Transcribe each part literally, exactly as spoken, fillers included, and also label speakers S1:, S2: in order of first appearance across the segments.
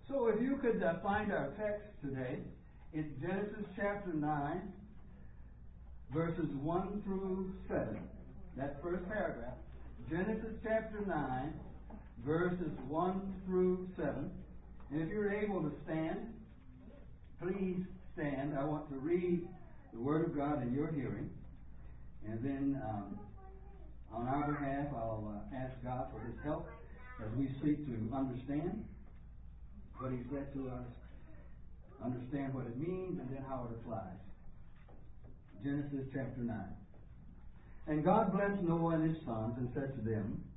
S1: So if you could uh, find our text today, it's Genesis chapter nine, verses one through seven. That first paragraph. Genesis chapter nine, verses one through seven. And if you're able to stand, please stand. I want to read the Word of God in your hearing. And then um, on our behalf, I'll uh, ask God for His help as we seek to understand what He said to us, understand what it means, and then how it applies. Genesis chapter nine. And God blessed Noah and his sons and said to them,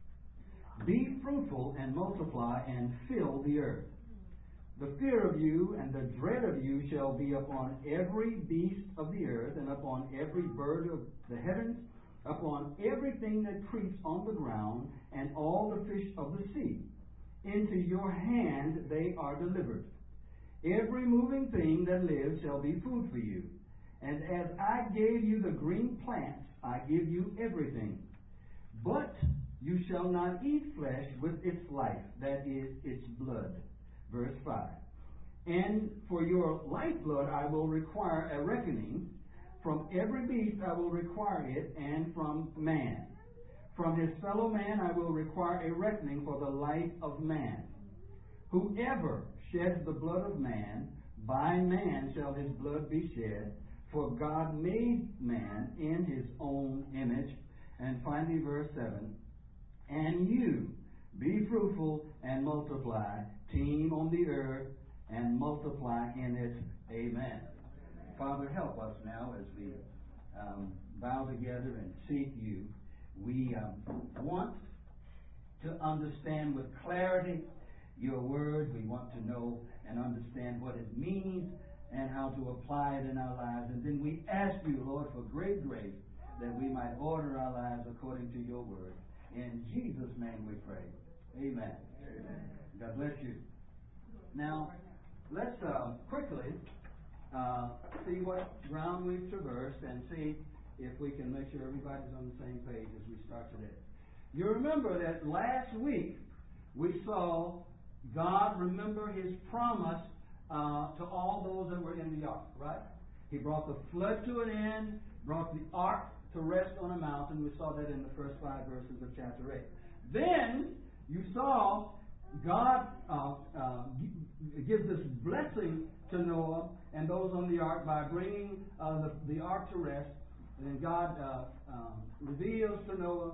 S1: "Be fruitful and multiply and fill the earth. The fear of you and the dread of you shall be upon every beast of the earth, and upon every bird of the heavens, upon everything that creeps on the ground, and all the fish of the sea. Into your hand they are delivered. Every moving thing that lives shall be food for you. And as I gave you the green plants, I give you everything. But you shall not eat flesh with its life, that is, its blood." Verse five. "And for your lifeblood I will require a reckoning. From every beast I will require it, and from man. From his fellow man I will require a reckoning for the life of man. Whoever sheds the blood of man, by man shall his blood be shed. For God made man in his own image." And finally, verse seven. "And you, be fruitful and multiply, teem on the earth and multiply in it." Amen. Father, help us now as we um, bow together and seek you. We um, want to understand with clarity your word. We want to know and understand what it means and how to apply it in our lives. And then we ask you, Lord, for great grace that we might order our lives according to your word. In Jesus' name we pray. Amen. Amen. God bless you. Now, let's uh, quickly uh, see what ground we've traversed and see if we can make sure everybody's on the same page as we start today. You remember that last week we saw God remember His promise uh, to all those that were in the ark, right? He brought the flood to an end, brought the ark to rest on a mountain. We saw that in the first five verses of chapter eight. Then you saw God uh, uh, gives this blessing to Noah and those on the ark by bringing uh, the, the ark to rest. And then God uh, um, reveals to Noah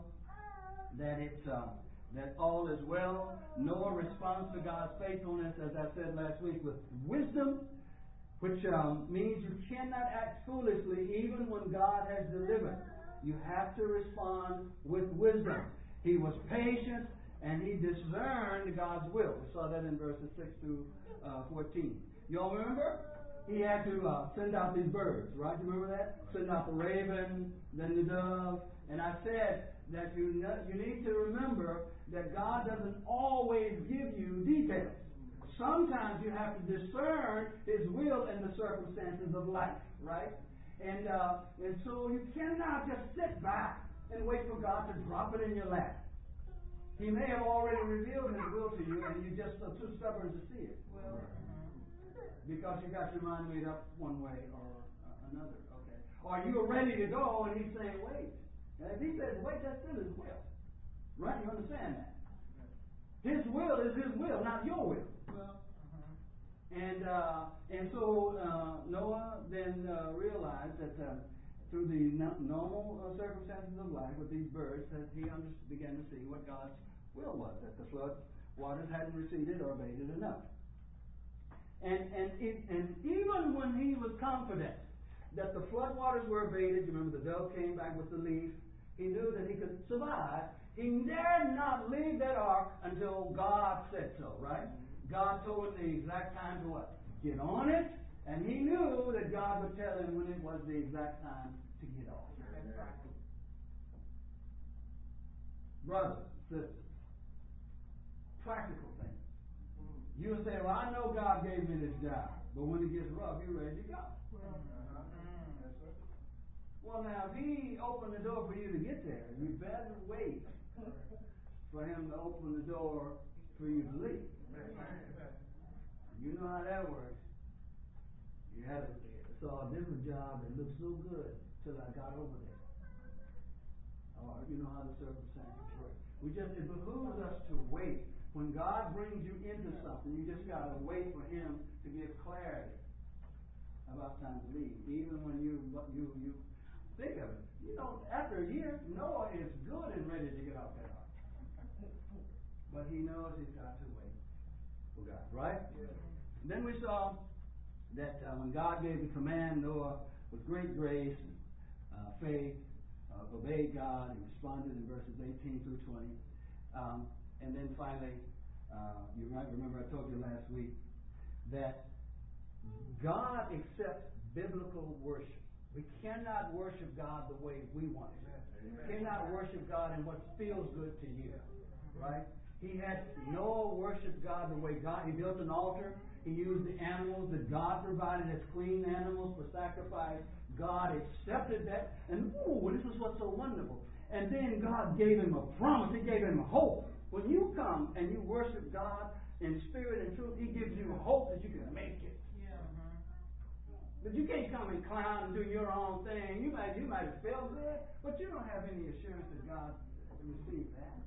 S1: that it's uh, that all is well. Noah responds to God's faithfulness, as I said last week, with wisdom, which um, means you cannot act foolishly even when God has delivered. You have to respond with wisdom. He was patient and he discerned God's will. We saw that in verses six through uh, fourteen. You all remember? He had to uh, send out these birds, right? You remember that? Send out the raven, then the dove. And I said that you know, you need to remember that God doesn't always give you details. Sometimes you have to discern His will in the circumstances of life, right? And uh, and so you cannot just sit back and wait for God to drop it in your lap. He may have already revealed His will to you, and you just are too stubborn to see it. Well, because you got your mind made up one way or uh, another, okay? Or you're ready to go, and He's saying, wait. And if He says, wait, that's still His will. Right? You understand that? His will is His will, not your will. Well, uh-huh. And uh, and so uh, Noah then uh, realized that uh, through the no- normal uh, circumstances of life with these birds, that he under- began to see what God's will was, that the flood waters hadn't receded or abated enough. And and it, and even when he was confident that the flood waters were abated, you remember the dove came back with the leaf, he knew that he could survive. He dared not leave that ark until God said so, right? God told him the exact time to what? Get on it. And he knew that God would tell him when it was the exact time to get off. Brothers, sisters, practical things. You would say, well, I know God gave me this job, but when it gets rough, you're ready to go. Well, now, if He opened the door for you to get there, you better wait for Him to open the door for you to leave. You know how that works. You had a, saw a different job that looked so good till I got over there. Or you know how the circumstances work. We just, it behooves us to wait. When God brings you into something, you just got to wait for Him to give clarity about time to leave. Even when you, you, you think of it. You know, after a year, Noah is good and ready to get off that ark. But he knows he's got to wait for God, right? Yeah. Then we saw that uh, when God gave the command, Noah, with great grace and uh, faith, uh, obeyed God. He responded in verses eighteen through twenty. Um, and then finally, uh, you might remember I told you last week that God accepts biblical worship. We cannot worship God the way we want to. We cannot worship God in what feels good to you, right? He had Noah worship God the way God. He built an altar. He used the animals that God provided as clean animals for sacrifice. God accepted that, and ooh, this is what's so wonderful. And then God gave him a promise. He gave him hope. When you come and you worship God in spirit and truth, He gives you hope that you can make it. Yeah. But you can't come and clown and do your own thing. You might, you might feel good, but you don't have any assurance that God will receive that.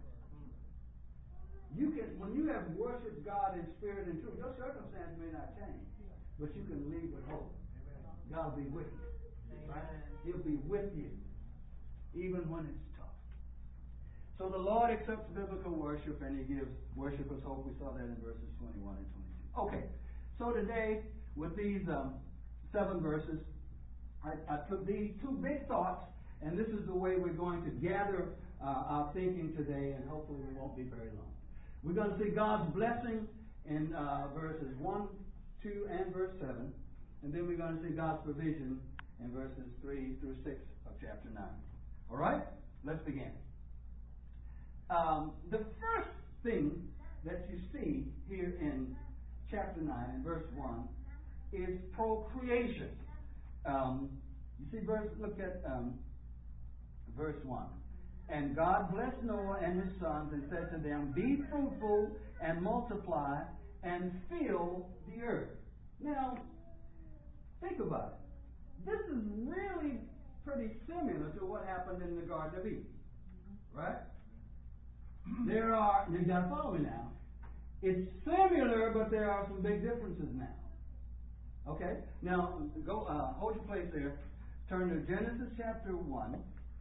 S1: You can, when you have worshipped God in spirit and truth, your circumstance may not change, but you can leave with hope. God will be with you. Right? He'll be with you, even when it's tough. So the Lord accepts biblical worship, and He gives worshipers hope. We saw that in verses twenty-one and twenty-two. Okay, so today, with these um, seven verses, I, I took these two big thoughts, and this is the way we're going to gather uh, our thinking today, and hopefully we won't be very long. We're going to see God's blessing in uh, verses one, two, and verse seven. And then we're going to see God's provision in verses three through six of chapter nine. All right? Let's begin. Um, the first thing that you see here in chapter nine, in verse one, is procreation. Um, you see, verse, look at um, verse one. And God blessed Noah and his sons and said to them, be fruitful and multiply and fill the earth. Now, think about it. This is really pretty similar to what happened in the Garden of Eden. Right? There are, you got to follow me now. It's similar, but there are some big differences now. Okay? Now, go, uh, hold your place there. Turn to Genesis chapter one.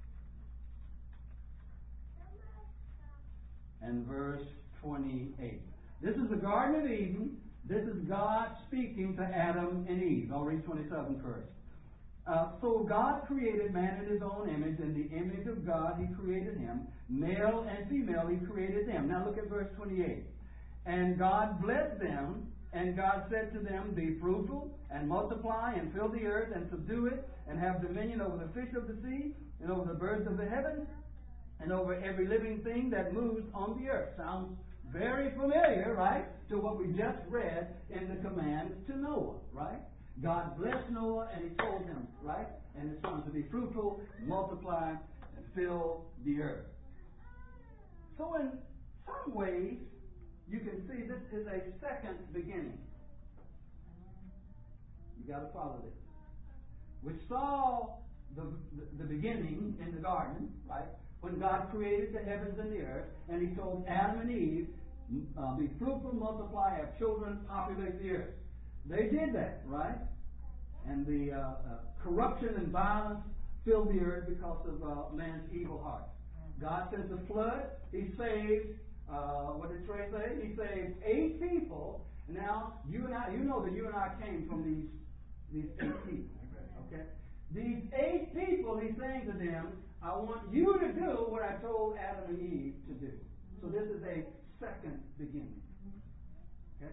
S1: And verse twenty-eight. This is the Garden of Eden. This is God speaking to Adam and Eve. I'll read twenty-seven first. Uh, so God created man in His own image. In the image of God He created him. Male and female He created them. Now look at verse twenty-eight. And God blessed them, and God said to them, be fruitful and multiply and fill the earth and subdue it and have dominion over the fish of the sea and over the birds of the heavens and over every living thing that moves on the earth. Sounds very familiar, right, to what we just read in the command to Noah, right? God blessed Noah and He told him, right, and his sons to be fruitful, multiply, and fill the earth. So in some ways, you can see this is a second beginning. You got to follow this. We saw the, the, the beginning in the garden, right? When God created the heavens and the earth, and He told Adam and Eve, uh, be fruitful, multiply, have children, populate the earth. They did that, right? And the uh, uh, corruption and violence filled the earth because of uh, man's evil heart. God sent the flood. He saved, uh, what did Trey say? He saved eight people. Now, you and I, you know that you and I came from these, these eight people. Okay? These eight people, He's saying to them, I want you to do what I told Adam and Eve to do. So this is a second beginning. Okay?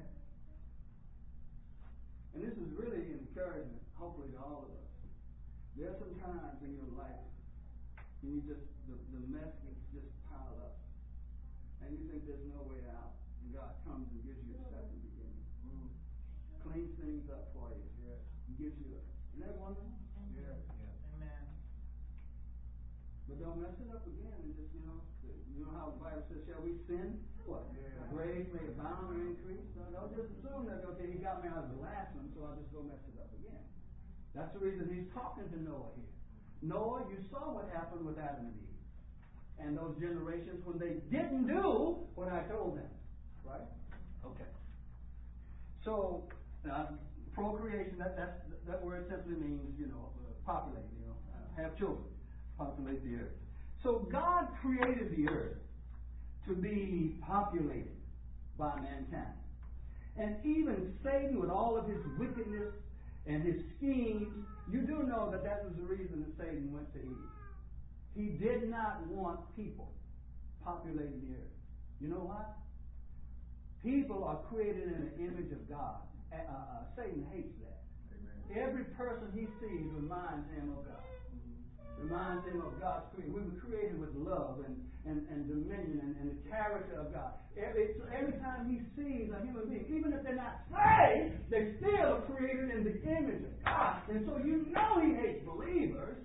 S1: And this is really encouragement, hopefully, to all of us. There are some times in your life when you just, the, the mess is just piled up. And you think there's no way out. And God comes and gives you a second beginning. Mm. Cleans things up for you. Yeah. He gives you a, isn't that wonderful? Yeah. Yeah. Amen. But don't mess it up again and just, you know, you know how the Bible says, shall we sin what? Grace may abound or increase. No, don't just assume that, okay, he got me out of the last one, so I'll just go mess it up again. That's the reason he's talking to Noah here. Noah, you saw what happened with Adam and Eve. And those generations when they didn't do what I told them. Right? Okay. So, uh, procreation, that, that, that word simply means, you know, uh, populate, you know, uh, have children, populate the earth. So God created the earth to be populated by mankind. And even Satan, with all of his wickedness and his schemes, you do know that that was the reason that Satan went to Eve. He did not want people populating the earth. You know why? People are created in the image of God. Uh, uh, Satan hates that. Amen. Every person he sees reminds him of God. Mm-hmm. Reminds him of God's creation. We were created with love and, and, and dominion and, and the character of God. Every, so every time he sees a human being, even if they're not saved, they're still created in the image of God. And so you know he hates believers.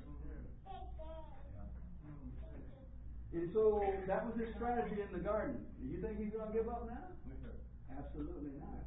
S1: And so that was his strategy in the garden. Do you think he's going to give up now? Absolutely not.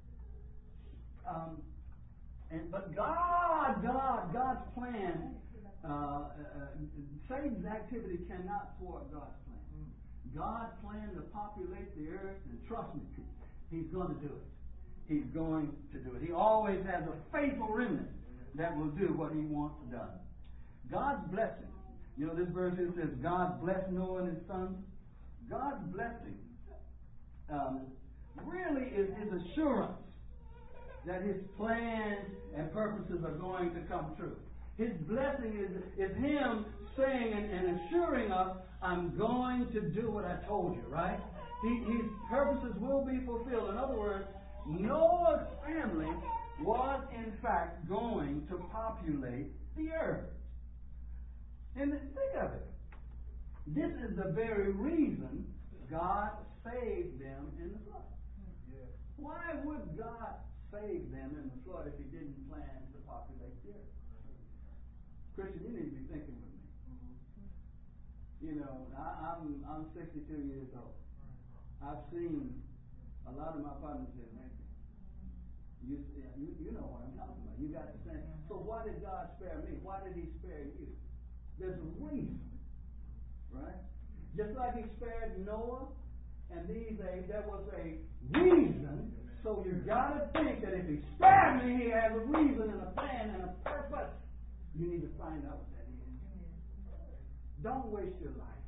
S1: Um, and but God, God, God's plan, uh, uh, Satan's activity cannot thwart God's plan. God planned to populate the earth, and trust me, he's going to do it. He's going to do it. He always has a faithful remnant that will do what he wants done. God's blessing. You know, this verse here says, God blessed Noah and his sons. God's blessing um, really is his assurance that his plans and purposes are going to come true. His blessing is, is him saying and, and assuring us, I'm going to do what I told you, right? He, his purposes will be fulfilled. In other words, Noah's family was in fact going to populate the earth. And think of it. This is the very reason God saved them in the flood. Yeah. Why would God save them in the flood if he didn't plan to populate the earth? Christian, you need to be thinking with me. Mm-hmm. You know, I, I'm I'm sixty-two years old. I've seen a lot of my partners here make it. You, you, you know what I'm talking about. You got to say, so why did God spare me? Why did he spare you? There's a reason, right? Just like he spared Noah and these days, there was a reason. So you got to think that if he spared me, he has a reason and a plan and a purpose. You need to find out what that is. Don't waste your life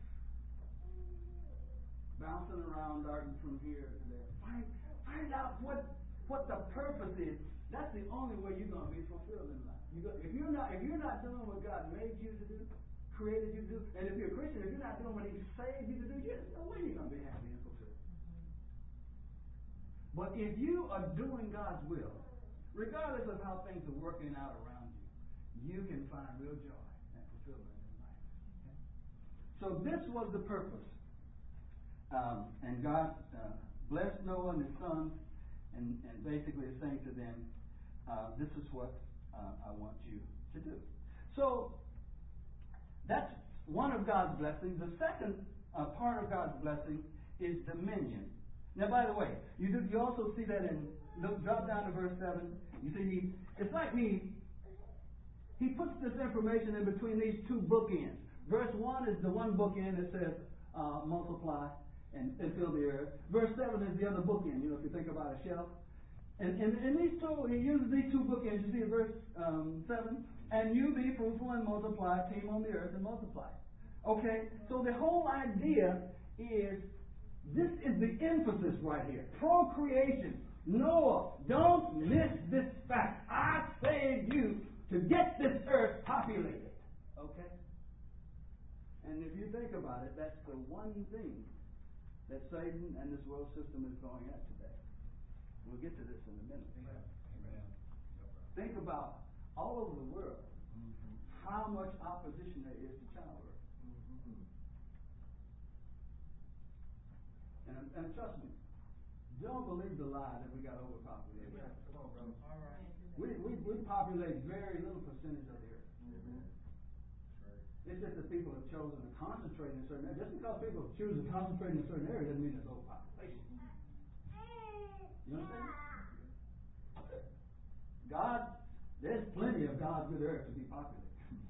S1: bouncing around, darting from here to there. Find, find out what what the purpose is. That's the only way you're going to be fulfilled in life. You go, if you're not if you're not doing what God made you to do, created you to do, and if you're a Christian, if you're not doing what He saved you to do, there's no way you're going to be happy and fulfilled. But if you are doing God's will, regardless of how things are working out around you, you can find real joy and fulfillment in life. Okay? So this was the purpose. Um, and God uh, blessed Noah and his sons, and, and basically is saying to them, uh, this is what uh, I want you to do. So that's one of God's blessings. The second uh, part of God's blessing is dominion. Now, by the way, you do, you also see that in, look, drop down to verse seven. You see, he, it's like he, he puts this information in between these two bookends. Verse one is the one bookend that says, uh, multiply and, and fill the earth. Verse seven is the other bookend, you know, if you think about a shelf. And in these two, he uses these two bookends. You see in verse um, seven, and you be fruitful and multiply, teem on the earth and multiply. Okay, so the whole idea is, this is the emphasis right here. Procreation. Noah, don't miss this fact. I saved you to get this earth populated. Okay? And if you think about it, that's the one thing that Satan and this world system is going at today. We'll get to this in a minute. Amen. Amen. Think about all over the world mm-hmm. how much opposition there is to childbirth. Mm-hmm. And, and trust me, don't believe the lie that we got overpopulated. Yeah. Come on, brother. All right. We, we, we populate very little percentage of the earth. Mm-hmm. That's right. It's just that people have chosen to concentrate in a certain area. Just because people choose to concentrate in a certain area doesn't mean there's overpopulation. You understand? God, there's plenty of God's good earth to be populated.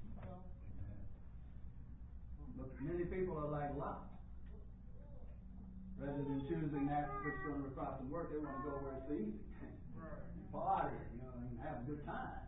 S1: But many people are like Lot. Rather than choosing that which is going to require some work, they want to go where it's easy. Party, you know, and have a good time.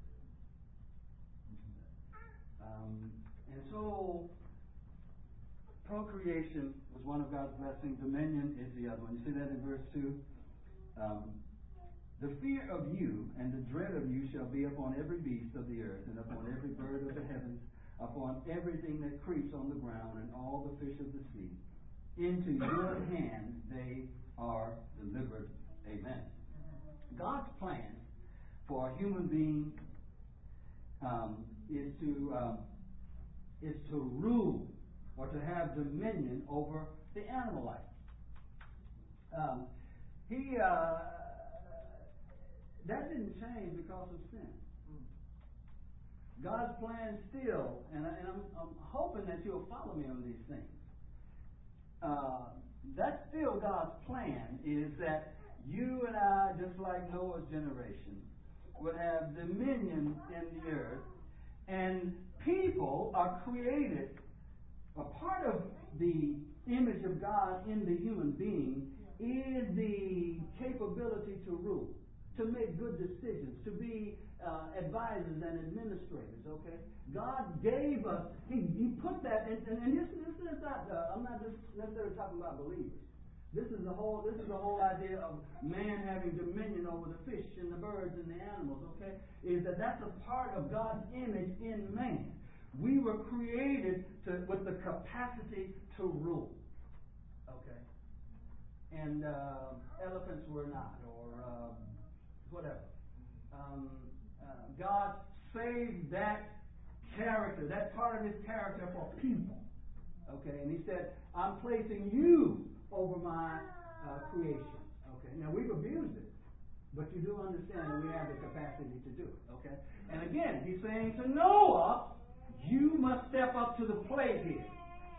S1: Um, and so, procreation was one of God's blessings. Dominion is the other one. You see that in verse two? Um, the fear of you and the dread of you shall be upon every beast of the earth, and upon every bird of the heavens, upon everything that creeps on the ground, and all the fish of the sea. Into your hand they are delivered. Amen. God's plan for a human being um, is to um, is to rule or to have dominion over the animal life. Um, he uh, that didn't change because of sin. God's plan still, and, I, and I'm, I'm hoping that you'll follow me on these things. Uh, that's still God's plan, is that you and I, just like Noah's generation, would have dominion in the earth, and people are created. A part of the image of God in the human being is the capability to rule, to make good decisions, to be uh, advisors and administrators. Okay, God gave us. He, he put that, in, and, and this, this is not. Uh, I'm not just necessarily talking about believers. This is the whole. This is the whole idea of man having dominion over the fish and the birds and the animals. Okay, is that that's a part of God's image in man. We were created to, with the capacity to rule. Okay, and uh, elephants were not, or um, whatever. Um, uh, God saved that character, that part of His character for people. Okay, and He said, "I'm placing you over my uh, creation." Okay, now we've abused it, but you do understand that we have the capacity to do it. Okay, and again, He's saying to Noah, "You must step up to the plate here,"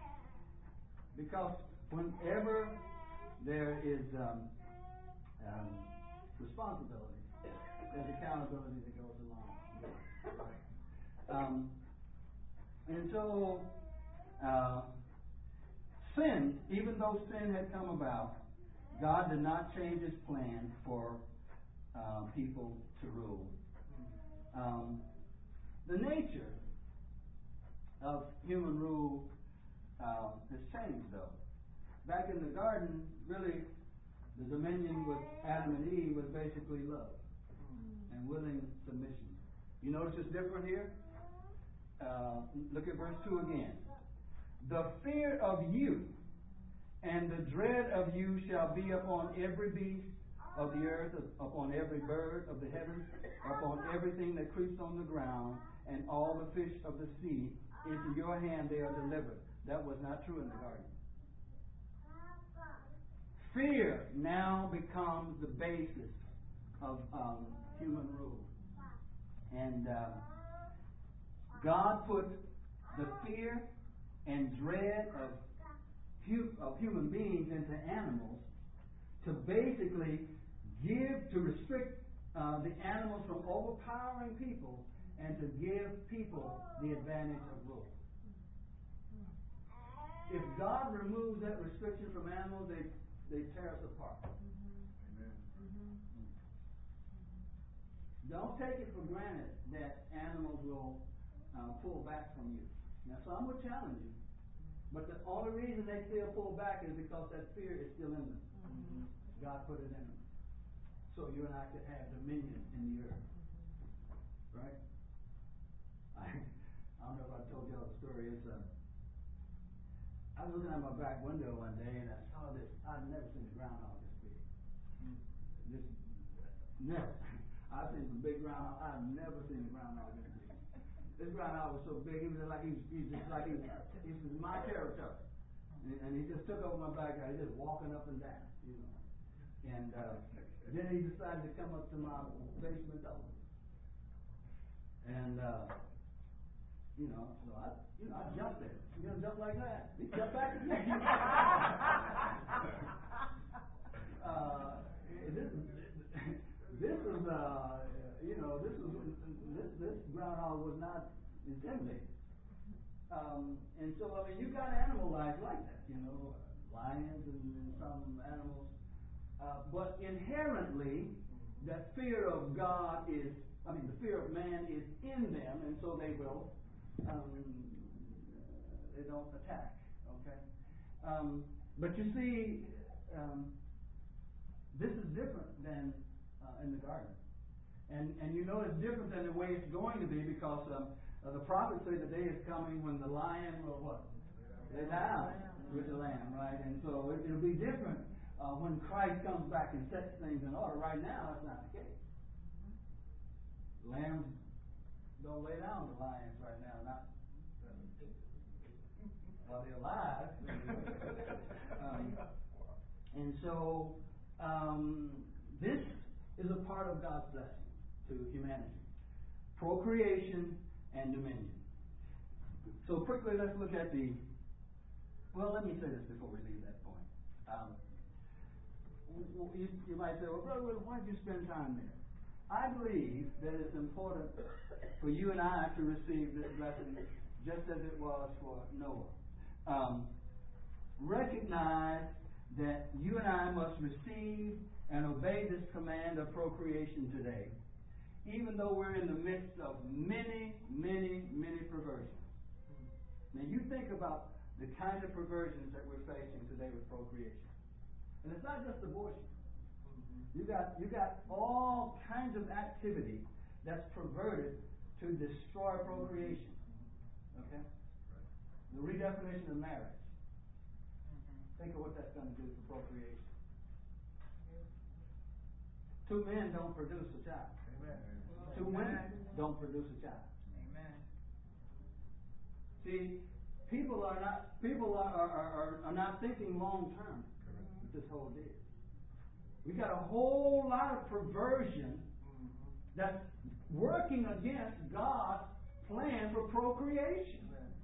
S1: because whenever there is um, um, responsibility, there's accountability that goes along with it. Right? Um, and so, uh, sin, even though sin had come about, God did not change His plan for uh, people to rule. Um, the nature of human rule uh, has changed, though. Back in the garden, really, the dominion with Adam and Eve was basically love and willing submission. You notice it's different here? Uh, look at verse two again. The fear of you and the dread of you shall be upon every beast of the earth, upon every bird of the heavens, upon everything that creeps on the ground, and all the fish of the sea. Into your hand they are delivered. That was not true in the garden. Fear now becomes the basis of um, human rule. And uh, God put the fear and dread of, hu- of human beings into animals to basically give, to restrict uh, the animals from overpowering people and to give people the advantage of rule. If God removes that restriction from animals, they they tear us apart. Mm-hmm. Amen. Mm-hmm. Don't take it for granted that animals will uh, pull back from you. Now, some will challenge you, but the only reason they still pull back is because that fear is still in them. Mm-hmm. God put it in them, so you and I could have dominion in the earth. Right? I, I don't know if I told y'all the story. It's uh, I was looking out my back window one day and I saw this. I'd never seen a groundhog this big. This never. I've seen some big groundhog. I've never seen a groundhog this big. This groundhog was so big. He was like he was, he was just like he was, he was my territory, and, and he just took over my backyard. He just walking up and down, you know. And uh, then he decided to come up to my basement door. And uh, You know, so I, you know, I jumped there. You know, jump like that. He jumped back again. uh, this, this is, uh, you know, this is this this groundhog was not intimidated. Um, and so, I mean, you got animal life like that, you know, lions and, and some animals. Uh, but inherently, that fear of God is, I mean, the fear of man is in them, and so they will, um, they don't attack, okay? Um, but you see, um, this is different than uh, in the garden. And, and you know it's different than the way it's going to be because um, uh, the prophets say the day is coming when the lion will what? Lay down with the lamb, right? And so it, it'll be different uh, when Christ comes back and sets things in order. Right now, that's not the case. Lambs don't lay down with lions right now, not while they're alive. um, and so um, this is a part of God's blessing to humanity. Procreation and dominion. So quickly, let's look at the, well, let me say this before we leave that point. Um, you, you might say, well, brother, why did you spend time there? I believe that it's important for you and I to receive this blessing just as it was for Noah. Um, recognize that you and I must receive and obey this command of procreation today, even though we're in the midst of many, many, many perversions. Now you think about the kind of perversions that we're facing today with procreation. And it's not just abortion. You got you got all kinds of activity that's perverted to destroy procreation. Okay? The redefinition of marriage. Think of what that's going to do for procreation. Two men don't produce a child. Amen. Two women don't produce a child.
S2: Amen.
S1: See, people are not people are, are, are, are not thinking long term with this whole deal. We got a whole lot of perversion that's working against God's plan for procreation.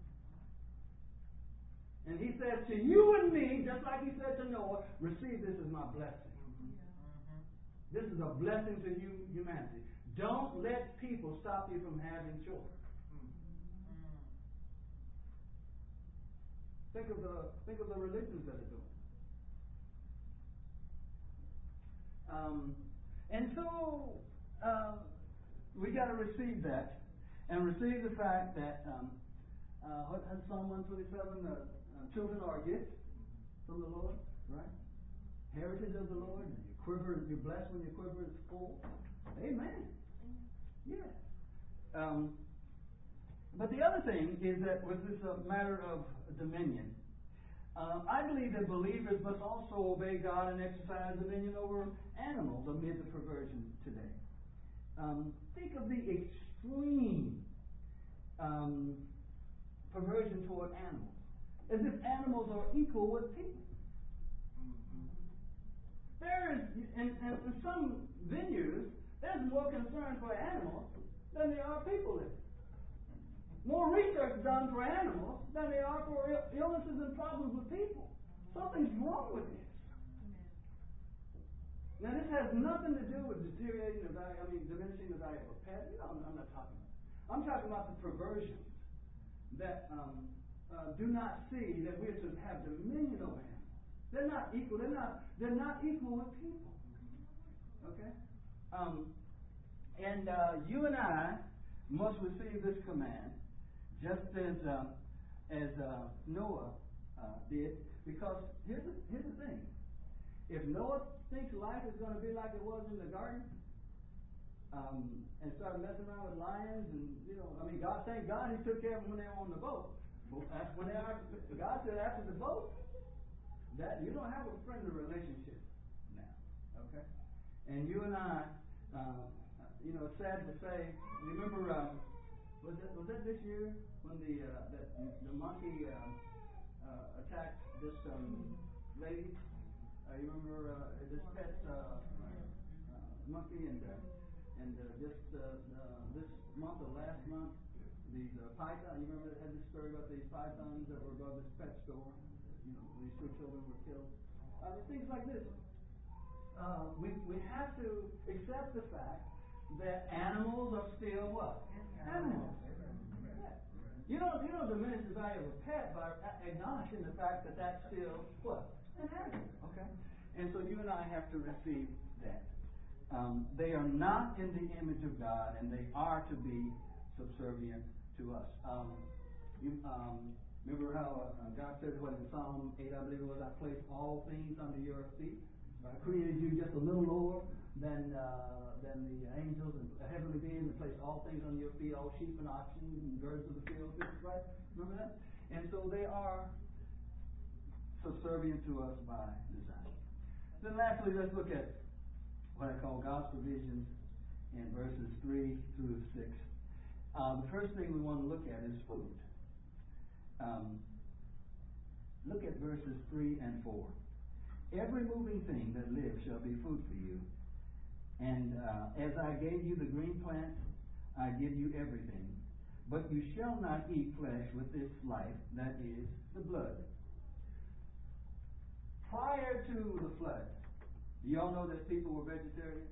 S1: And he said to you and me, just like he said to Noah, receive this as my blessing. Mm-hmm. This is a blessing to you, humanity. Don't let people stop you from having children. Mm-hmm. Think of the think of the religions that are doing. Um, and so uh, we got to receive that, and receive the fact that um, uh, what has Psalm one twenty-seven? Uh, uh, children are a gift from the Lord, right? Heritage of the Lord. And you quiver, you're blessed when your quiver is full. Amen. Yeah. Um, but the other thing is that with this uh, matter of dominion, uh, I believe that believers must also obey God and exercise dominion over animals amid the perversion today. Um, think of the extreme um, perversion toward animals, as if animals are equal with people. Mm-hmm. There is, in, in some venues, there's more concern for animals than there are people in. More research done for animals than there are for illnesses and problems with people. Something's wrong with this. Now, this has nothing to do with deteriorating the value, I mean, diminishing the value of a pet. You know, I'm, I'm not talking about that. I'm talking about the perversions that um, uh, do not see that we're to have dominion over animals. They're not equal. They're not. They're not equal with people. Okay. Um, and uh, you and I must receive this command, just as uh, as uh, Noah uh, did. Because here's the, here's the thing: if Noah thinks life is going to be like it was in the garden, um, and started messing around with lions, and you know, I mean, God, thank God, He took care of them when they were on the boat. But when they are, God said after the boat, that you don't have a friendly relationship now, okay? And you and I, uh, you know, it's sad to say. You remember, um, was that was that this year when the uh, that the monkey uh, uh, attacked this um, lady? Uh, you remember uh, this pet uh, uh, monkey, and uh, and uh, just uh, uh, this month or last month, these uh, pythons. You remember I had this story about these pythons that were above this pet store? You know, these two children were killed. Uh, things like this. Uh, we we have to accept the fact that animals are still what? Animals. Yeah. You don't you don't diminish the value of a pet by acknowledging the fact that that's still what? An animal. Okay. And so you and I have to receive that. Um, they are not in the image of God, and they are to be subservient to us. Um, you, um, remember how uh, God said what in Psalm eight, I believe it was, I placed all things under your feet. I created you just a little lower than uh, than the angels and heavenly beings, and placed all things under your feet, all sheep and oxen and birds of the field. Right? Remember that? And so they are subservient to us by design. Then lastly, let's look at what I call God's provisions in verses three through six. Um, the first thing we want to look at is food. Um, look at verses three and four. Every moving thing that lives shall be food for you. And uh, as I gave you the green plant, I give you everything. But you shall not eat flesh with its life, that is, the blood. Prior to the flood, do y'all know that people were vegetarians?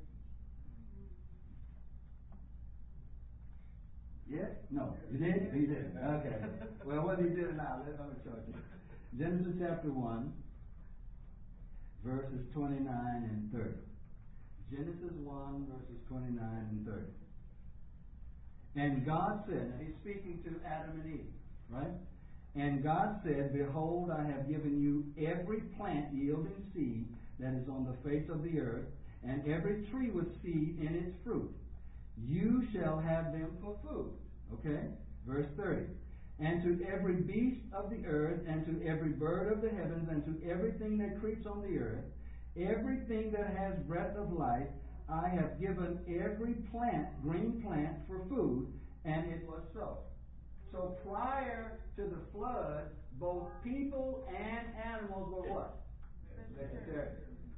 S1: Yes? No. You did? You did. Okay. Well, whether you did or not, let me show you. Genesis chapter one, verses twenty-nine and thirty. Genesis one, verses twenty-nine and thirty. And God said, now he's speaking to Adam and Eve, right? And God said, behold, I have given you every plant yielding seed that is on the face of the earth, and every tree with seed in its fruit. You shall have them for food. Okay? Verse thirty. And to every beast of the earth, and to every bird of the heavens, and to everything that creeps on the earth, everything that has breath of life, I have given every plant, green plant, for food, and it was so. So prior to the flood, both people and animals were what? Vegetarian.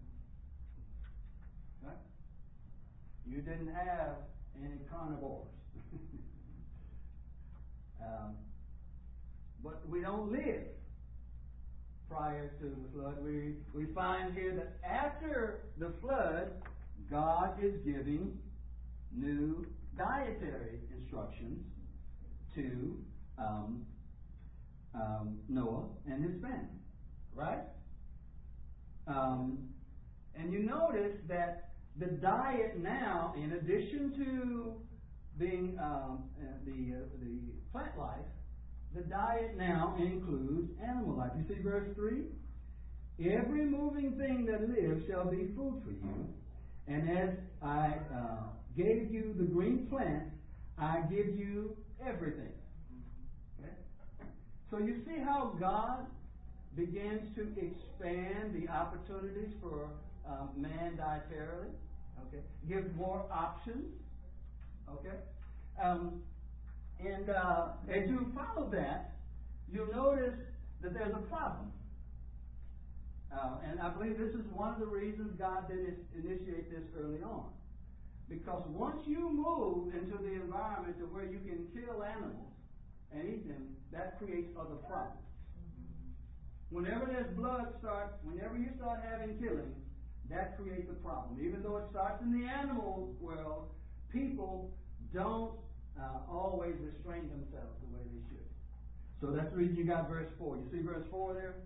S1: Right? You didn't have any carnivores. um, but we don't live prior to the flood. We we find here that after the flood, God is giving new dietary instructions to um, um, Noah and his family. Right? Um, and you notice that the diet now, in addition to being um, uh, the uh, the plant life, the diet now includes animal life. You see verse three? Every moving thing that lives shall be food for you. And as I uh, gave you the green plant, I give you everything. Okay? So you see how God begins to expand the opportunities for um, man dietarily. Okay, give more options. Okay, um, and uh, as you follow that, you'll notice that there's a problem. Uh, and I believe this is one of the reasons God didn't initiate this early on. Because once you move into the environment to where you can kill animals and eat them, that creates other problems. Whenever there's blood start, whenever you start having killing, that creates a problem. Even though it starts in the animal world, people don't uh, always restrain themselves the way they should. So that's the reason you got verse four. You see verse four there?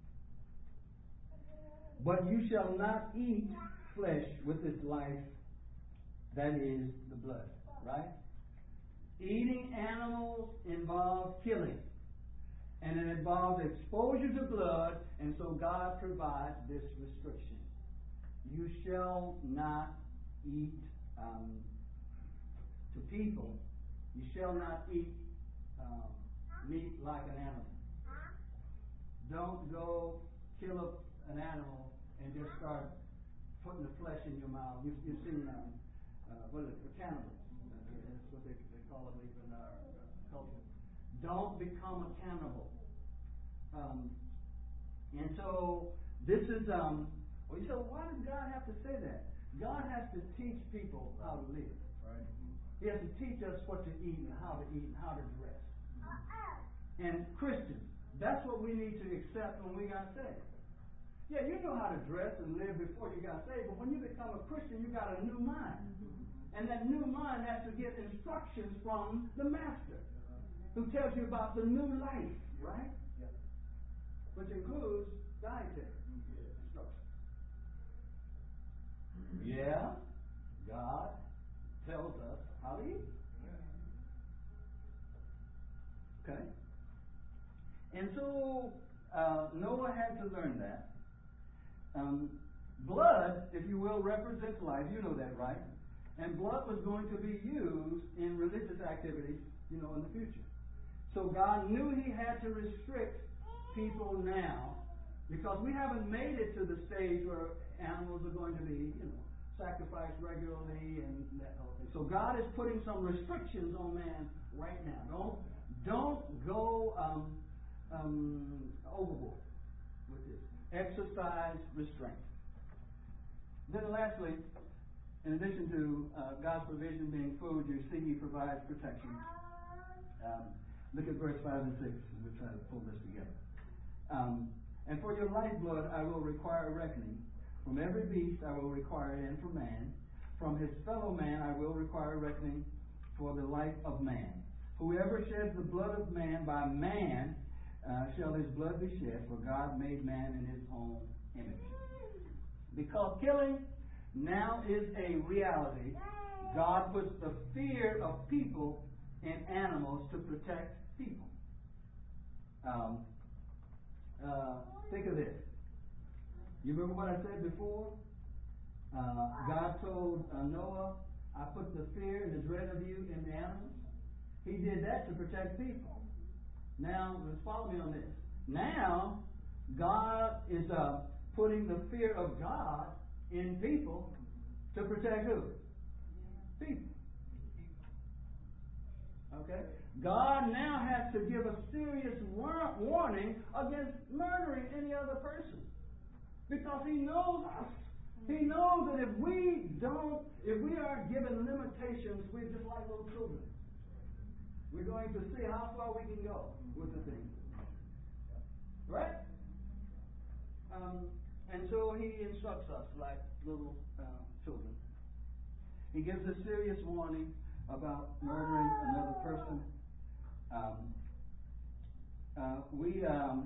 S1: But you shall not eat flesh with its life, that is the blood. Right? Eating animals involves killing. And it involves exposure to blood, and so God provides this restriction. You shall not eat um, to people. You shall not eat um, meat like an animal. Don't go kill a, an animal and just start putting the flesh in your mouth. You've, you've seen um, uh, what is it? Cannibals. Uh, that's what they, they call it in our uh, culture. Don't become a cannibal. Um, and so this is, um, well, you say, well, why does God have to say that? God has to teach people how to live. Right. He has to teach us what to eat and how to eat and how to dress. And Christians, that's what we need to accept when we got saved. Yeah, you know how to dress and live before you got saved, but when you become a Christian, you got a new mind. And that new mind has to get instructions from the Master, who tells you about the new life, right? Which includes dietary instructions. Yeah, God tells us how to eat. Okay? And so uh, Noah had to learn that. Um, blood, if you will, represents life. You know that, right? And blood was going to be used in religious activities, you know, in the future. So God knew He had to restrict people now, because we haven't made it to the stage where animals are going to be, you know, sacrificed regularly and that whole thing. So God is putting some restrictions on man right now. Don't don't go um, um, overboard with this. Exercise restraint. Then lastly, in addition to uh, God's provision being food, you see He provides protection. Um, look at verse five and six, and we'll try to pull this together. Um, and for your lifeblood I will require a reckoning. From every beast I will require it, and from man. From his fellow man I will require a reckoning for the life of man. Whoever sheds the blood of man, by man uh, shall his blood be shed, for God made man in His own image. Because killing now is a reality, God puts the fear of people in animals to protect people. Um, uh, think of this. You remember what I said before? Uh, God told uh, Noah, I put the fear and the dread of you in the animals. He did that to protect people. Now, let's follow me on this. Now, God is uh, putting the fear of God in people to protect who? People. Okay? God now has to give a serious war- warning against murdering any other person. Because He knows us. He knows that if we don't, if we are given limitations, we're just like little children. We're going to see how far we can go with the thing. Right? Um, and so He instructs us like little uh, children. He gives a serious warning about murdering another person. Um, uh, we, um,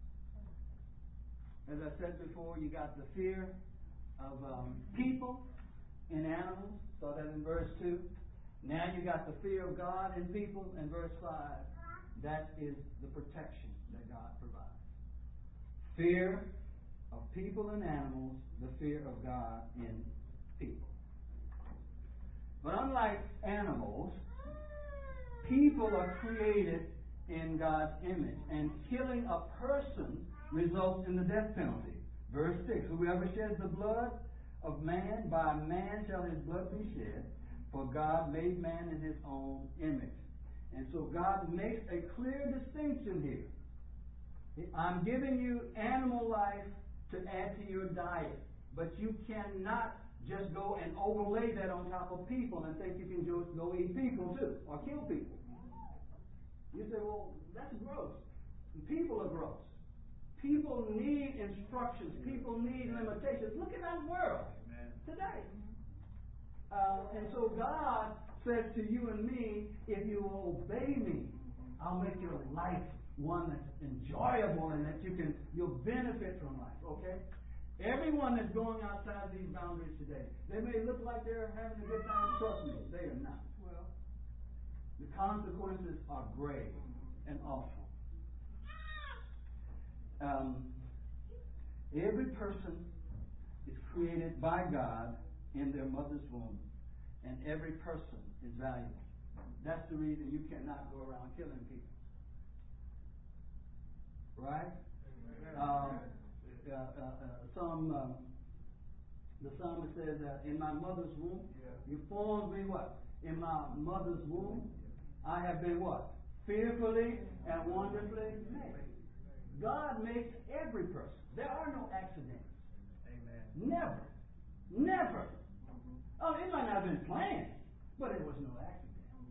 S1: as I said before, you got the fear of um, people in animals. Saw that in verse two. Now you got the fear of God in people in verse five. That is the protection that God provides. Fear of people and animals, the fear of God in people. But unlike animals, people are created in God's image, and killing a person results in the death penalty. Verse six, whoever sheds the blood of man, by man shall his blood be shed, for God made man in His own image. And so God makes a clear distinction here. I'm giving you animal life to add to your diet, but you cannot just go and overlay that on top of people and think you can just go eat people too, or kill people. You say, well, that's gross. People are gross. People need instructions. People need limitations. Look at our world today. Uh, and so God says to you and me, if you will obey me, I'll make your life one that's enjoyable and that you can, you'll benefit from life, okay? Everyone that's going outside these boundaries today, they may look like they're having a good time. Trust me, they are not. Well, the consequences are grave and awful. Um, every person is created by God in their mother's womb, and every person is valuable. That's the reason you cannot go around killing people. Right? Um, uh, uh, uh, some, um, the psalmist says, uh, in my mother's womb, you formed me what? In my mother's womb, I have been what? Fearfully and wonderfully made. God makes every person. There are no accidents. Amen. Never. Never. Oh, it might not have been planned, But it was no accident.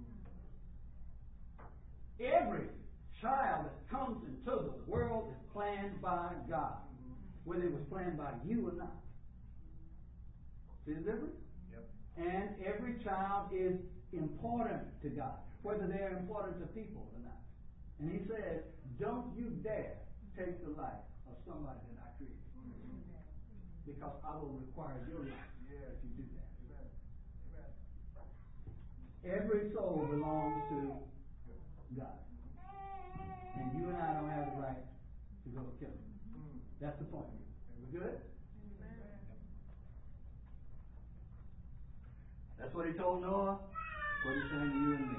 S1: Every child that comes into the world is planned by God, whether it was planned by you or not. See the difference?
S2: Yep.
S1: And every child is important to God, whether they are important to people or not. And he says, don't you dare take the life of somebody that I created. Mm-hmm. Because I will require your life yeah. if you do that. Amen. Amen. Every soul belongs to God. And you and I don't have the right to go kill him. Mm. That's the point. We good? Amen. That's what he told Noah. What he's saying to you and me.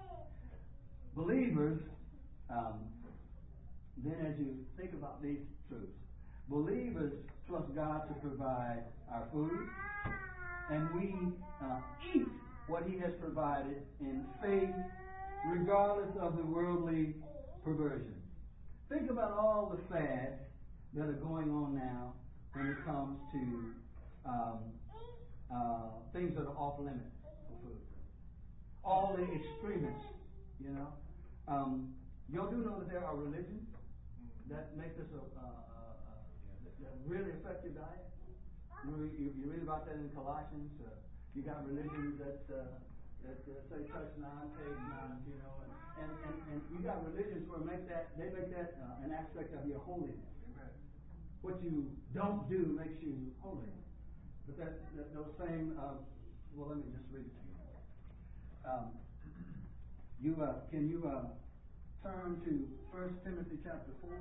S1: Believers, um, then as you think about these truths, believers trust God to provide our food, and we uh, eat what he has provided in faith, regardless of the worldly perversion. Think about all the fads that are going on now when it comes to um, uh, things that are off limits for food. All the extremists, you know. Um, y'all do know that there are religions that make this a, uh, uh, uh, that really affect your diet. You, you, you read about that in Colossians. Uh, you got religions that uh, that uh, say touch none, take none, you know, and, and, and, and you got religions where make that they make that uh, an aspect of your holiness. Amen. What you don't do makes you holy. But that, that those same uh, well, let me just read it to you. Um, you uh, can you uh, turn to First Timothy chapter four?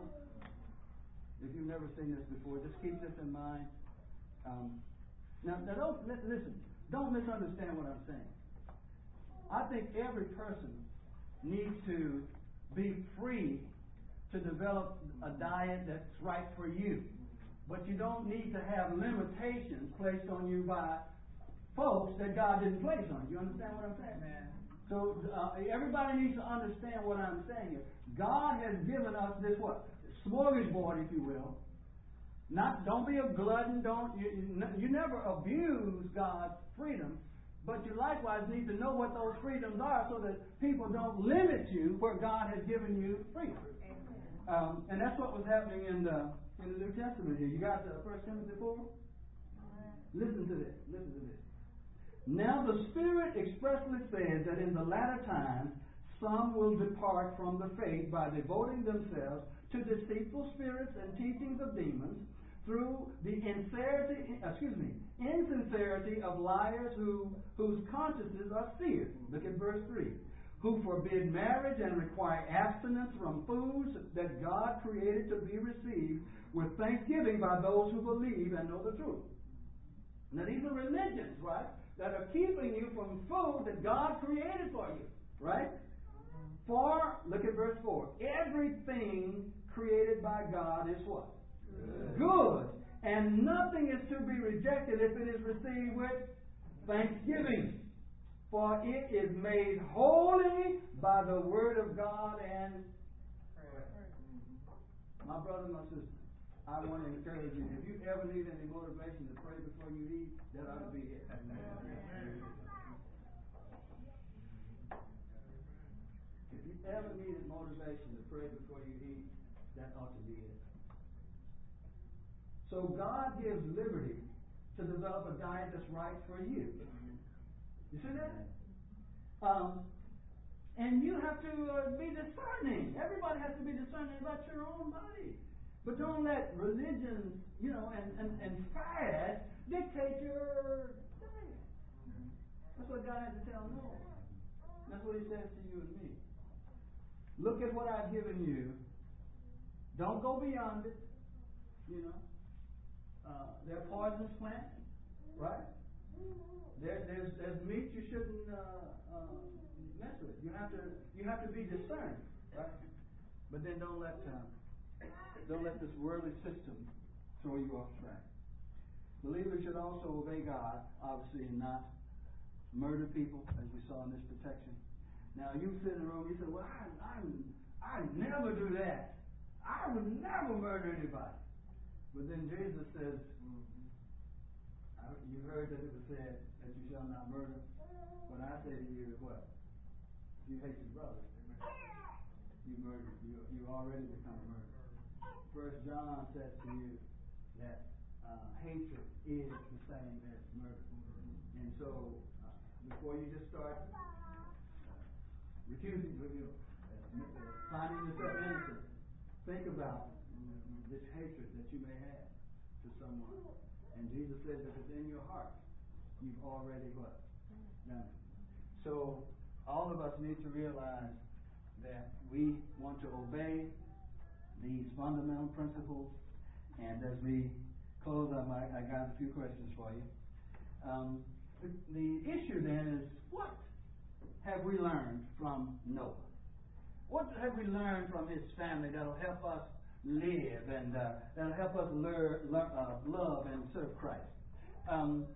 S1: If you've never seen this before, just keep this in mind. Um, now, now, don't listen. Don't misunderstand what I'm saying. I think every person needs to be free to develop a diet that's right for you, but you don't need to have limitations placed on you by folks that God didn't place on you. You understand what I'm saying? Man. So uh, everybody needs to understand what I'm saying here. God has given us this what? Smorgasbord, if you will. Not, don't be a glutton. Don't you, you never abuse God's freedom, but you likewise need to know what those freedoms are, so that people don't limit you where God has given you freedom. Um, and that's what was happening in the in the New Testament here. You got the First Timothy four. Listen to this. Listen to this. Now the Spirit expressly says that in the latter times some will depart from the faith by devoting themselves to deceitful spirits and teachings of demons, through the insincerity, excuse me, insincerity of liars who whose consciences are seared. Look at verse three. Who forbid marriage and require abstinence from foods that God created to be received with thanksgiving by those who believe and know the truth. Now these are religions, right, that are keeping you from food that God created for you, right? For, look at verse four, everything created by God is what? Good. Good. And nothing is to be rejected if it is received with thanksgiving. For it is made holy by the word of God and prayer. My brother, my sister, I want to encourage you. If you ever need any motivation to pray before you eat, that ought to be it. Amen. If you ever needed motivation to pray before you eat, that ought to be it. So God gives liberty to develop a diet that's right for you. You see that? Um, and you have to uh, be discerning. Everybody has to be discerning about your own body. But don't let religion, you know, and, and, and fads dictate your diet. That's what God had to tell Noah. That's what he says to you and me. Look at what I've given you. Don't go beyond it. You know. Uh, they're poisonous plants, right? There, there's, there's meat you shouldn't uh, uh, mess with. You have to you have to be discerning, right? But then don't let uh, don't let this worldly system throw you off track. Believers should also obey God, obviously, and not murder people, as we saw in this protection. Now, you sit in the room, you say, "Well, I I I never do that. I would never murder anybody." But then Jesus says, "I I, you heard that it was said that you shall not murder. What I say to you is what? If you hate your brother, you murder. You you already become a murderer. First John says to you that uh, hatred is the same as murder. And so, uh, before you just start uh, recusing, you know, uh, finding yourself innocent, think about this hatred that you may have to someone. And Jesus says that it's in your heart. You've already what? Done it. So all of us need to realize that we want to obey these fundamental principles. And as we close up, I, I got a few questions for you. Um, the, the issue then is, what have we learned from Noah? What have we learned from his family that will help us live and uh, that will help us learn, learn, uh, love and serve Christ? Um,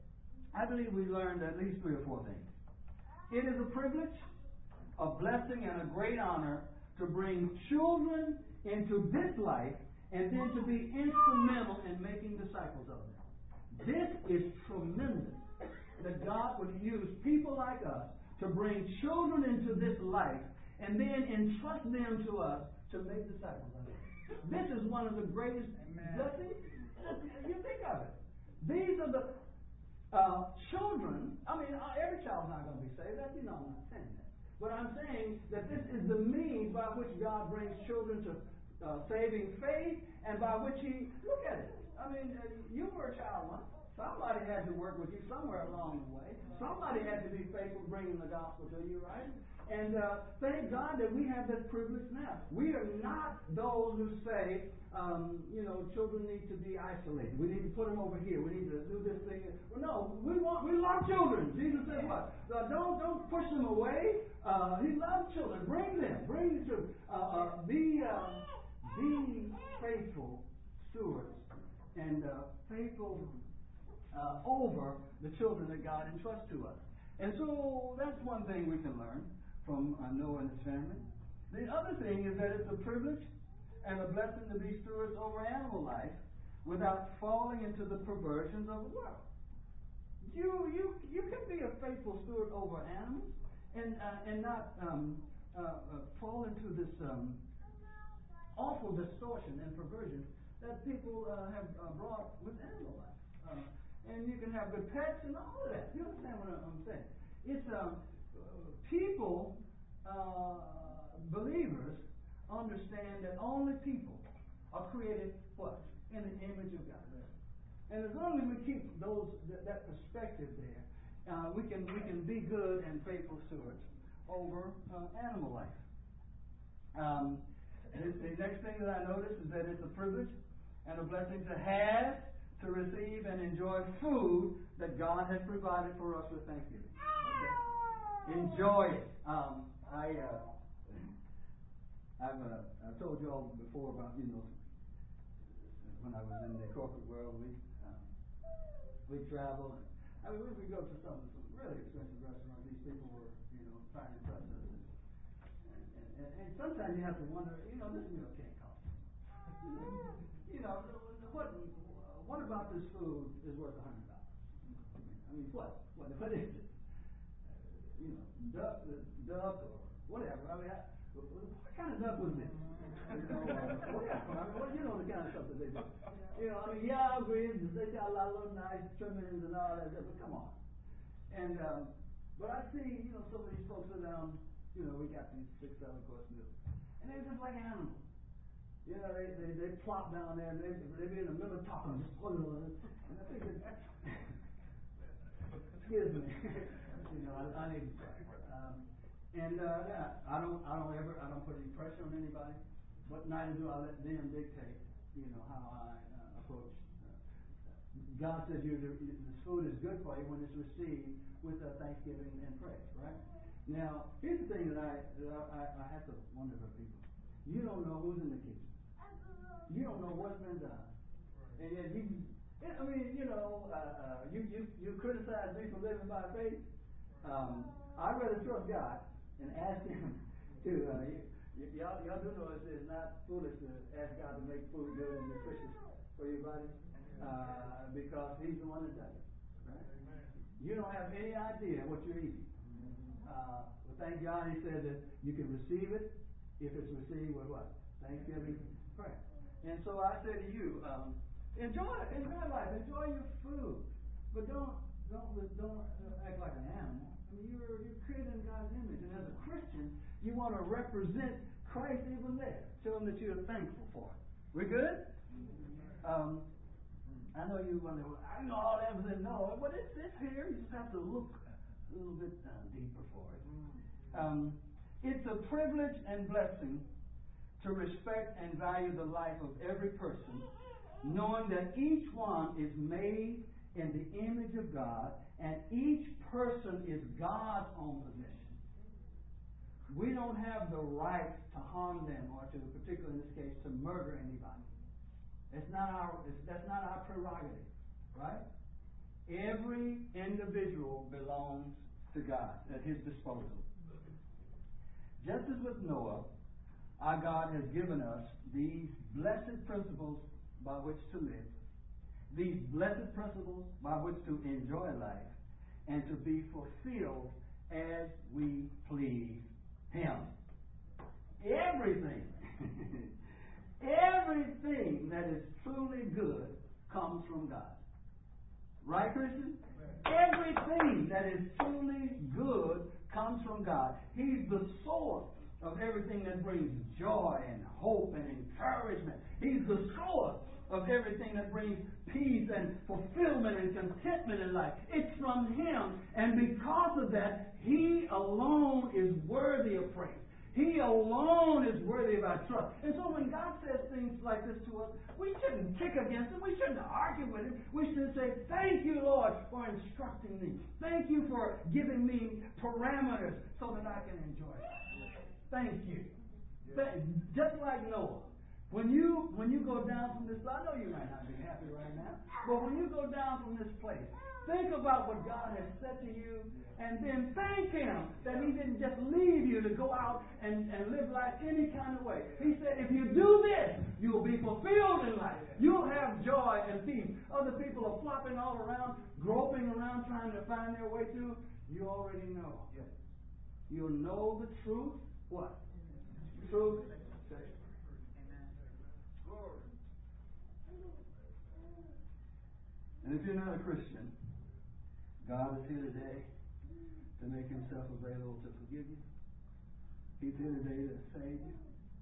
S1: I believe we learned at least three or four things. It is a privilege, a blessing, and a great honor to bring children into this life and then to be instrumental in making disciples of them. This is tremendous, that God would use people like us to bring children into this life and then entrust them to us to make disciples of them. This is one of the greatest Amen. Blessings. You think of it. These are the uh, children. I mean, every child's not going to be saved. That, you know, I'm not saying that. But I'm saying that this is the means by which God brings children to uh, saving faith, and by which He, look at it. I mean, uh, you were a child once. Somebody had to work with you somewhere along the way. Somebody had to be faithful bringing the gospel to you, right? And uh, thank God that we have this privilege now. We are not those who say, um, you know, children need to be isolated. We need to put them over here. We need to do this thing. Well, no, we want we love children. Jesus said what? Uh, don't don't push them away. Uh, he loves children. Bring them. Bring the children. Uh, uh, be uh, be faithful stewards and uh, faithful uh, over the children that God entrusts to us. And so that's one thing we can learn from uh, Noah and his family. The other thing is that it's a privilege and a blessing to be stewards over animal life without falling into the perversions of the world. You you you can be a faithful steward over animals and uh, and not um, uh, uh, fall into this um, awful distortion and perversion that people uh, have uh, brought with animal life. Uh, and you can have good pets and all of that. You understand what I'm saying? It's um, people, uh, believers, understand that only people are created what? In the image of God. And as long as we keep those that, that perspective there, uh, we can we can be good and faithful stewards over uh, animal life. Um, the, the next thing that I notice is that it's a privilege and a blessing to have, to receive, and enjoy food that God has provided for us with Thanksgiving. Okay? Enjoy it. Um, I uh, I've uh, I've told you all before about, you know, when I was in the corporate world, we um, we travel. And, I mean, we, we go to some some really expensive restaurants. These people were, you know, trying to impress us, and, and, and, and sometimes you have to wonder, you know, this meal can't cost. You know, what what about this food is worth a hundred dollars? I mean, what what what is it? Uh, you know, duck duck or whatever. I mean, I, what kind of duck was this? You know, uh, well, yeah, I mean, well, you know the kind of stuff that they do. You know, I mean, yeah, I agree. They got a lot of little nice trimmings and all that, but come on. And um, but I see, you know, some of these folks sit down. You know, we got these six, seven course meals, and they're just like animals. You know, they they, they plop down there and they they be in the middle of talking, just hold on. And I think that, excuse me, you know, I, I need to try. Um, And uh, I don't, I don't ever, I don't put any pressure on anybody, but neither do I let them dictate, you know, how I uh, approach. Uh, God says you, this food is good for you when it's received with uh, thanksgiving and praise, right? Now, here's the thing that I, that I, I have to wonder about people. You don't know who's in the kitchen. You don't know what's been done, and yet you, I mean, you know, uh, uh, you, you, you criticize me for living by faith. Um, I'd rather trust God and ask Him to, uh, y- y- y'all, y'all do know it's, it's not foolish to ask God to make food good and nutritious for your body. uh, because He's the one that does it. Right? You don't have any idea what you're eating. Uh, but thank God He said that you can receive it if it's received with what? Thanksgiving prayer. And so I say to you, um, enjoy it, enjoy life, enjoy your food, but don't don't don't act like an animal. I mean, you're you're created in God's image, and as a Christian, you want to represent Christ even there. Show Him that you're thankful for it. We good? Um, I know you wonder, well, I know all that, but no, but it's it's here. You just have to look a little bit uh, deeper for it. Um, it's a privilege and blessing to respect and value the life of every person, knowing that each one is made in the image of God, and each person is God's own possession. We don't have the right to harm them, or to, particularly in this case, to murder anybody. It's not our. It's, that's not our prerogative, right? Every individual belongs to God at His disposal. Just as with Noah, our God has given us these blessed principles by which to live, these blessed principles by which to enjoy life, and to be fulfilled as we please Him. Everything, everything that is truly good comes from God. Right, Christian? Everything that is truly good comes from God. He's the source of everything that brings joy and hope and encouragement. He's the source of everything that brings peace and fulfillment and contentment in life. It's from Him, and because of that, He alone is worthy of praise. He alone is worthy of our trust. And so when God says things like this to us, we shouldn't kick against Him. We shouldn't argue with Him. We should say, thank you, Lord, for instructing me. Thank you for giving me parameters so that I can enjoy it. Thank you. Just like Noah. When you when you go down from this, I know you might not be happy right now, but when you go down from this place, think about what God has said to you, and then thank Him that He didn't just leave you to go out and, and live life any kind of way. He said, if you do this, you'll be fulfilled in life. You'll have joy and peace. Other people are flopping all around, groping around, trying to find their way through. You already know. You'll know the truth. What? Truth. Glory. And if you're not a Christian, God is here today to make Himself available to forgive you. He's here today to save you.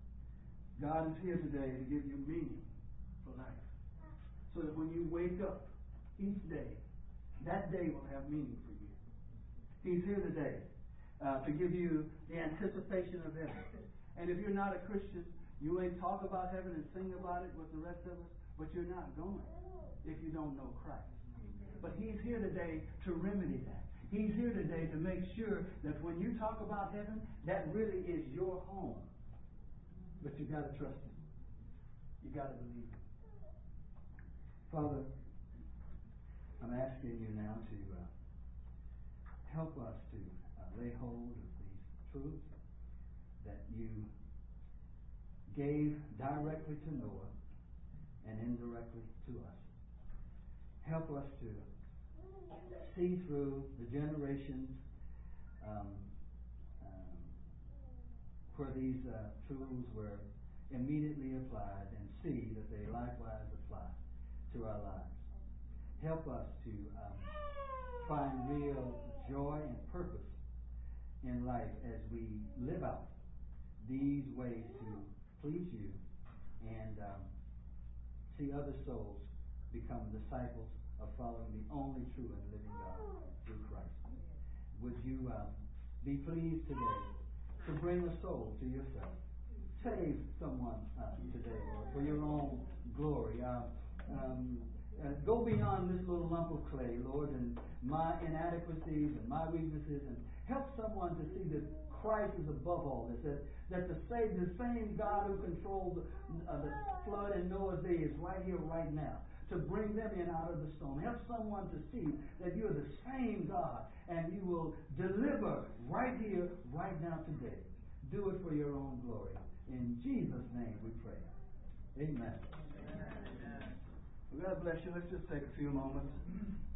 S1: God is here today to give you meaning for life. So that when you wake up each day, that day will have meaning for you. He's here today uh, to give you the anticipation of heaven. And if you're not a Christian, you may talk about heaven and sing about it with the rest of us, but you're not going if you don't know Christ. But He's here today to remedy that. He's here today to make sure that when you talk about heaven, that really is your home. But you got to trust Him. You got to believe Him. Father, I'm asking you now to uh, help us to uh, lay hold of these truths that you gave directly to Noah and indirectly to us. Help us to see through the generations um, um, where these uh, truths were immediately applied, and see that they likewise apply to our lives. Help us to um, find real joy and purpose in life as we live out these ways to please you and um, see other souls become disciples of following the only true and living God through Christ. Would you um, be pleased today to bring a soul to yourself? Save someone uh, today, Lord, for your own glory. Uh, um, uh, go beyond this little lump of clay, Lord, and my inadequacies and my weaknesses, and help someone to see that Christ is above all this, that, that the, same, the same God who controlled uh, the flood in Noah's day is right here, right now, to bring them in out of the stone. Help someone to see that you're the same God, and you will deliver right here, right now, today. Do it for your own glory. In Jesus' name we pray. Amen. Amen. Well, God bless you. Let's just take a few moments.